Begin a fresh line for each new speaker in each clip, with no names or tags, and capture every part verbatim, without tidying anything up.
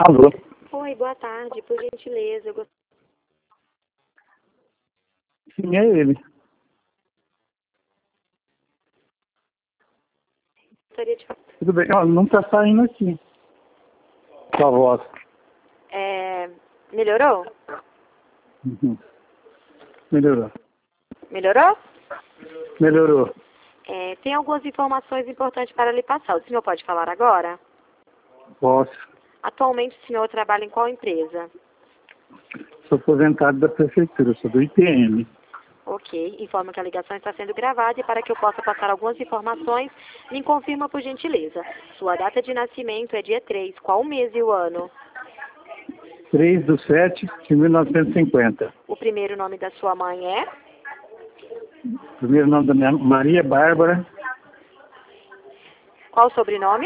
Alô?
Oi, boa tarde. Por gentileza, eu
Sim, é ele.
gostaria de falar.
Tudo bem? Ó, não tá saindo aqui. Sua voz.
É, melhorou?
Uhum. Melhorou.
Melhorou?
Melhorou.
É, tem algumas informações importantes para lhe passar. O senhor pode falar agora?
Posso.
Atualmente o senhor trabalha em qual empresa?
Sou aposentado da prefeitura, sou do I P M.
Ok, informa que a ligação está sendo gravada e para que eu possa passar algumas informações, me confirma por gentileza. Sua data de nascimento é dia três. Qual o mês e o ano?
três de sete de mil novecentos e cinquenta.
O primeiro nome da sua mãe é?
Primeiro nome da minha Maria Bárbara
Qual o sobrenome?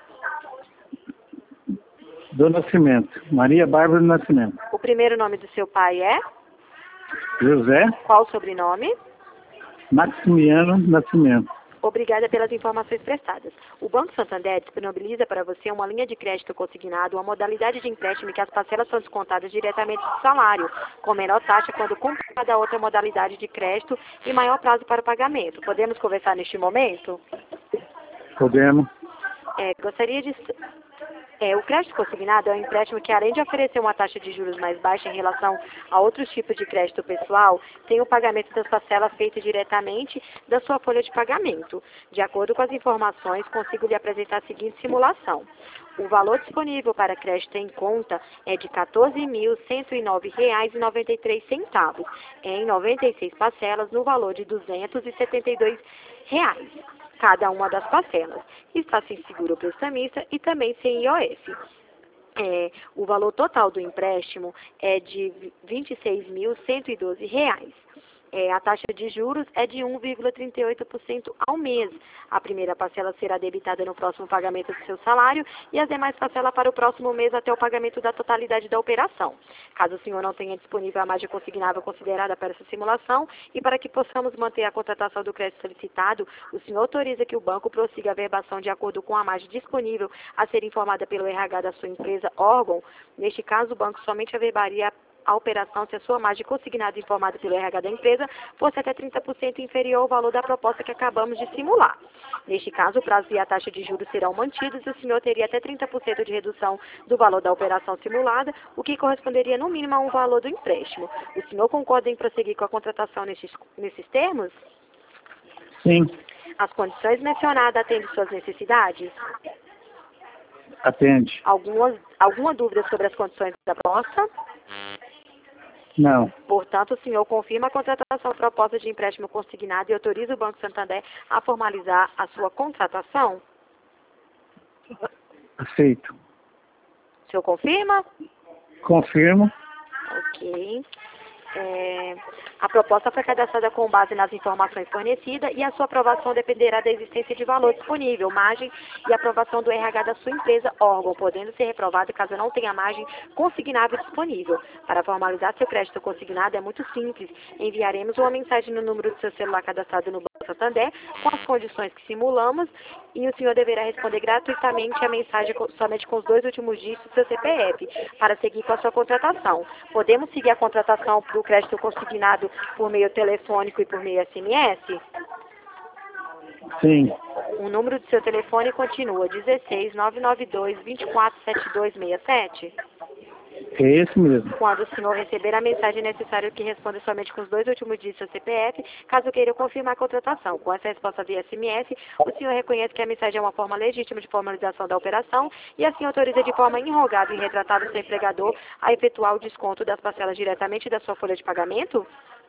do Nascimento. Maria Bárbara do Nascimento.
O primeiro nome do seu pai é?
José
Qual o sobrenome?
Maximiano Nascimento.
Obrigada pelas informações prestadas. O Banco Santander disponibiliza para você uma linha de crédito consignado, uma modalidade de empréstimo em que as parcelas são descontadas diretamente do salário, com menor taxa quando comparada a outra modalidade de crédito e maior prazo para o pagamento. Podemos conversar neste momento?
Podemos.
É, gostaria de... É, o crédito consignado é um empréstimo que, além de oferecer uma taxa de juros mais baixa em relação a outros tipos de crédito pessoal, tem o pagamento das parcelas feito diretamente da sua folha de pagamento. De acordo com as informações, consigo lhe apresentar a seguinte simulação. O valor disponível para crédito em conta é de quatorze mil cento e nove reais e noventa e três centavos, em noventa e seis parcelas no valor de duzentos e setenta e dois reais. Cada uma das parcelas. Está sem seguro prestamista e também sem I O F. É, o valor total do empréstimo é de vinte e seis mil cento e doze reais. É, a taxa de juros é de um vírgula trinta e oito por cento ao mês. A primeira parcela será debitada no próximo pagamento do seu salário e as demais parcelas para o próximo mês até o pagamento da totalidade da operação. Caso o senhor não tenha disponível a margem consignável considerada para essa simulação e para que possamos manter a contratação do crédito solicitado, o senhor autoriza que o banco prossiga a verbação de acordo com a margem disponível a ser informada pelo R H da sua empresa órgão. Neste caso, o banco somente averbaria a operação se a sua margem consignada informada pelo R H da empresa fosse até trinta por cento inferior ao valor da proposta que acabamos de simular. Neste caso, o prazo e a taxa de juros serão mantidos e o senhor teria até trinta por cento de redução do valor da operação simulada, o que corresponderia no mínimo a um valor do empréstimo. O senhor concorda em prosseguir com a contratação nesses, nesses termos?
Sim,
As condições mencionadas atendem suas necessidades?
atende.
Algumas, alguma dúvida sobre as condições da proposta?
Não,
Portanto, o senhor confirma a contratação proposta de empréstimo consignado e autoriza o Banco Santander a formalizar a sua contratação?
aceito.
O senhor confirma?
Confirmo.
Ok. É, a proposta foi cadastrada com base nas informações fornecidas e a sua aprovação dependerá da existência de valor disponível, margem e aprovação do R H da sua empresa, órgão, podendo ser reprovado caso não tenha margem consignável disponível. Para formalizar seu crédito consignado é muito simples. Enviaremos uma mensagem no número do seu celular cadastrado no Banco Santander com as condições que simulamos e o senhor deverá responder gratuitamente a mensagem somente com os dois últimos dígitos do seu C P F para seguir com a sua contratação. Podemos seguir a contratação do crédito consignado por meio telefônico e por meio S M S?
Sim,
O número do seu telefone continua dezesseis, nove nove dois, vinte e quatro, setenta e dois sessenta e sete?
é esse mesmo.
Quando o senhor receber a mensagem, é necessário que responda somente com os dois últimos dígitos do seu C P F, caso queira confirmar a contratação. Com essa resposta via S M S, o senhor reconhece que a mensagem é uma forma legítima de formalização da operação e assim autoriza de forma irrogável e retratada o seu empregador a efetuar o desconto das parcelas diretamente da sua folha de pagamento?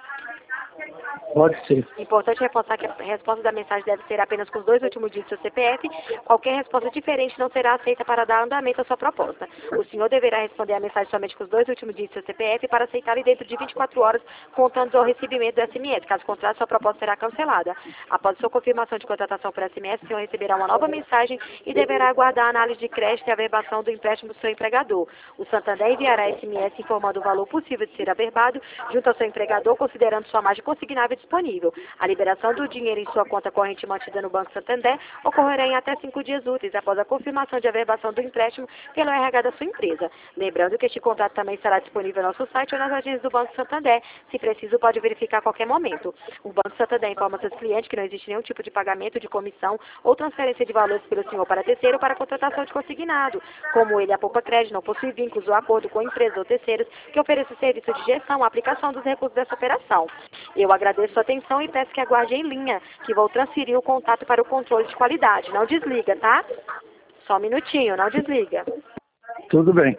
Pode ser.
Importante reforçar que a resposta da mensagem deve ser apenas com os dois últimos dígitos do C P F. Qualquer resposta diferente não será aceita para dar andamento à sua proposta. O senhor deverá responder a mensagem somente com os dois últimos dígitos do C P F para aceitá-la dentro de vinte e quatro horas, contando ao recebimento do S M S. Caso contrário, sua proposta será cancelada. Após sua confirmação de contratação por S M S, o senhor receberá uma nova mensagem e deverá aguardar a análise de crédito e a averbação do empréstimo do seu empregador. O Santander enviará S M S informando o valor possível de ser averbado junto ao seu empregador, considerando sua margem consignável disponível. A liberação do dinheiro em sua conta corrente mantida no Banco Santander ocorrerá em até cinco dias úteis após a confirmação de averbação do empréstimo pelo R H da sua empresa. Lembrando que este contrato também estará disponível no nosso site ou nas agências do Banco Santander. Se preciso, pode verificar a qualquer momento. O Banco Santander informa seus clientes que não existe nenhum tipo de pagamento de comissão ou transferência de valores pelo senhor para terceiro para contratação de consignado. Como ele, a Poupa Crédito, não possui vínculos ou acordo com empresas ou terceiros que ofereçam serviço de gestão ou aplicação dos recursos dessa operação. Eu agradeço sua atenção e peço que aguarde em linha, que vou transferir o contato para o controle de qualidade. Não desliga, tá? Só um minutinho, não desliga.
Tudo bem.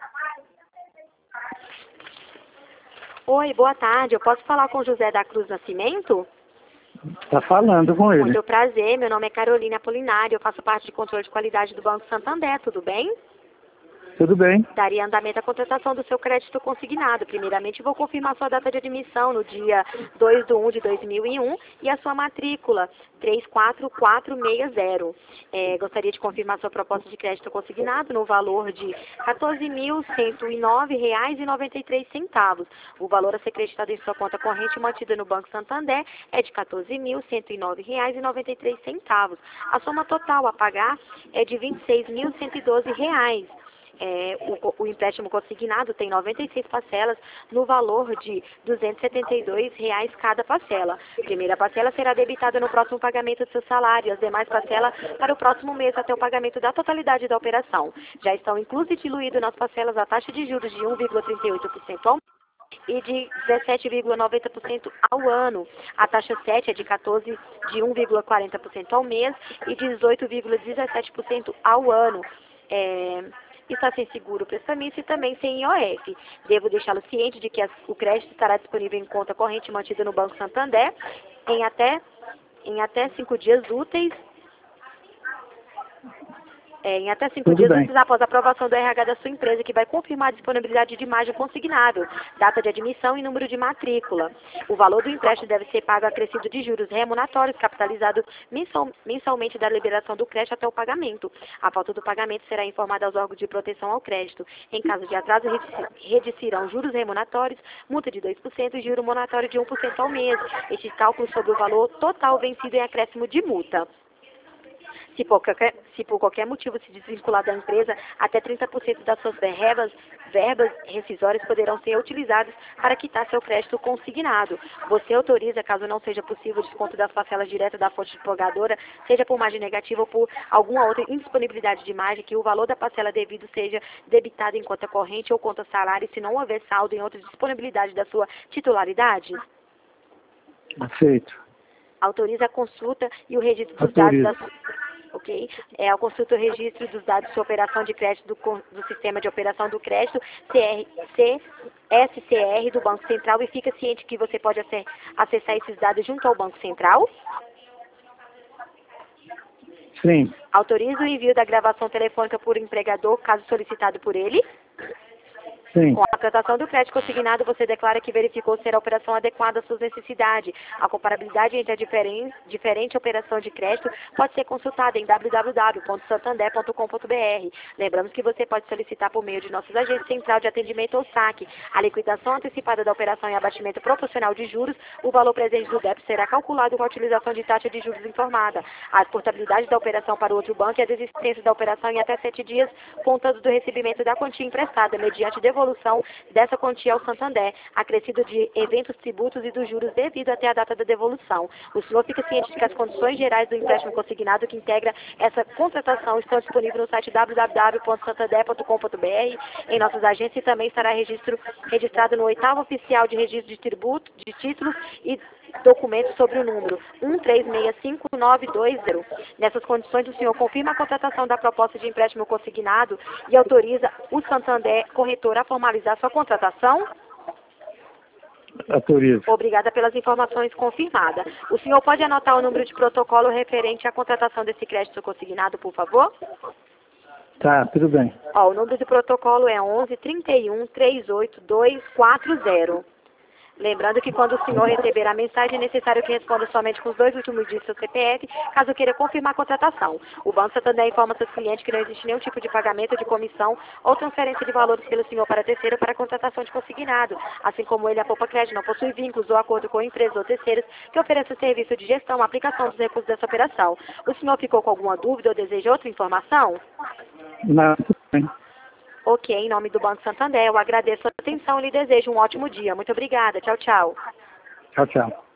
Oi, boa tarde. Eu posso falar com José da Cruz Nascimento?
Está falando com ele.
Muito prazer, meu nome é Carolina Apolinário, eu faço parte de controle de qualidade do Banco Santander, tudo bem?
Tudo bem.
Daria andamento à contratação do seu crédito consignado. Primeiramente, vou confirmar sua data de admissão no dia dois de um de dois mil e um e a sua matrícula três quatro quatro seis zero. É, gostaria de confirmar sua proposta de crédito consignado no valor de quatorze mil cento e nove reais e noventa e três centavos. O valor a ser creditado em sua conta corrente mantida no Banco Santander é de quatorze mil cento e nove reais e noventa e três centavos. A soma total a pagar é de vinte e seis mil cento e doze reais. É, o, o empréstimo consignado tem noventa e seis parcelas no valor de duzentos e setenta e dois reais cada parcela. A primeira parcela será debitada no próximo pagamento do seu salário e as demais parcelas para o próximo mês até o pagamento da totalidade da operação. Já estão inclusas e diluídas nas parcelas a taxa de juros de um vírgula trinta e oito por cento ao mês e de dezessete vírgula noventa por cento ao ano. A taxa sete é de quatorze de um vírgula quarenta por cento ao mês e de dezoito vírgula dezessete por cento ao ano. É... Está sem seguro prestamista e também sem I O F. Devo deixá-lo ciente de que as, o crédito estará disponível em conta corrente mantida no Banco Santander em até, em até cinco dias úteis. É, em até cinco
Tudo
dias
bem.
úteis após a aprovação do R H da sua empresa, que vai confirmar a disponibilidade de imagem consignável, data de admissão e número de matrícula. O valor do empréstimo deve ser pago acrescido de juros remuneratórios, capitalizado mensal, mensalmente da liberação do crédito até o pagamento. A falta do pagamento será informada aos órgãos de proteção ao crédito. Em caso de atraso, reduzirão juros remuneratórios, multa de dois por cento e juro moratório de um por cento ao mês. Este cálculo sobre o valor total vencido em acréscimo de multa. Se por, qualquer, se por qualquer motivo se desvincular da empresa, até trinta por cento das suas verbas, verbas rescisórias poderão ser utilizadas para quitar seu crédito consignado. Você autoriza, caso não seja possível o desconto das parcelas diretas da fonte pagadora, seja por margem negativa ou por alguma outra indisponibilidade de margem, que o valor da parcela devido seja debitado em conta corrente ou conta salário, se não houver saldo em outra disponibilidade da sua titularidade?
Aceito.
Autoriza a consulta e o registro dos
Autorizo.
dados da Ok? É a consulta e o registro dos dados de sua operação de crédito do, do Sistema de Operação do Crédito, C R, C, S C R, do Banco Central, e fica ciente que você pode acessar esses dados junto ao Banco Central.
Sim.
Autoriza o envio da gravação telefônica por empregador, caso solicitado por ele.
Sim.
Com a tratação do crédito consignado, você declara que verificou ser a operação adequada às suas necessidades. A comparabilidade entre a diferente, diferente operação de crédito pode ser consultada em w w w ponto santander ponto com ponto b r. Lembramos que você pode solicitar por meio de nossas agências Central de Atendimento ou SAC a liquidação antecipada da operação e abatimento proporcional de juros. O valor presente do débito será calculado com a utilização de taxa de juros informada. A exportabilidade da operação para o outro banco e a desistência da operação em até sete dias, contando do recebimento da quantia emprestada, mediante devolução dessa quantia ao Santander, acrescido de eventos, tributos e dos juros devido até a data da devolução. O senhor fica ciente de que as condições gerais do empréstimo consignado que integra essa contratação estão disponíveis no site w w w ponto santander ponto com ponto b r, em nossas agências, e também estará registro, registrado no oitavo oficial de registro de tributo, de títulos e documentos sobre o número um três seis cinco nove dois zero. Nessas condições, o senhor confirma a contratação da proposta de empréstimo consignado e autoriza o Santander Corretor a formalizar sua contratação?
Autorizo.
Obrigada pelas informações confirmadas. O senhor pode anotar o número de protocolo referente à contratação desse crédito consignado, por favor?
Tá, tudo bem.
Ó, o número de protocolo é onze, trinta e um, trinta e oito, duzentos e quarenta. Lembrando que quando o senhor receber a mensagem, é necessário que responda somente com os dois últimos dígitos do seu C P F, caso queira confirmar a contratação. O Banco Santander informa seus clientes que não existe nenhum tipo de pagamento de comissão ou transferência de valores pelo senhor para terceiro para a contratação de consignado. Assim como ele, a Poupa Crédito não possui vínculos ou acordo com empresas ou terceiros que ofereçam serviço de gestão, aplicação dos recursos dessa operação. O senhor ficou com alguma dúvida ou deseja outra informação?
Não, tudo bem.
Ok, em nome do Banco Santander, eu agradeço a atenção e lhe desejo um ótimo dia. Muito obrigada. Tchau, tchau.
Tchau, tchau.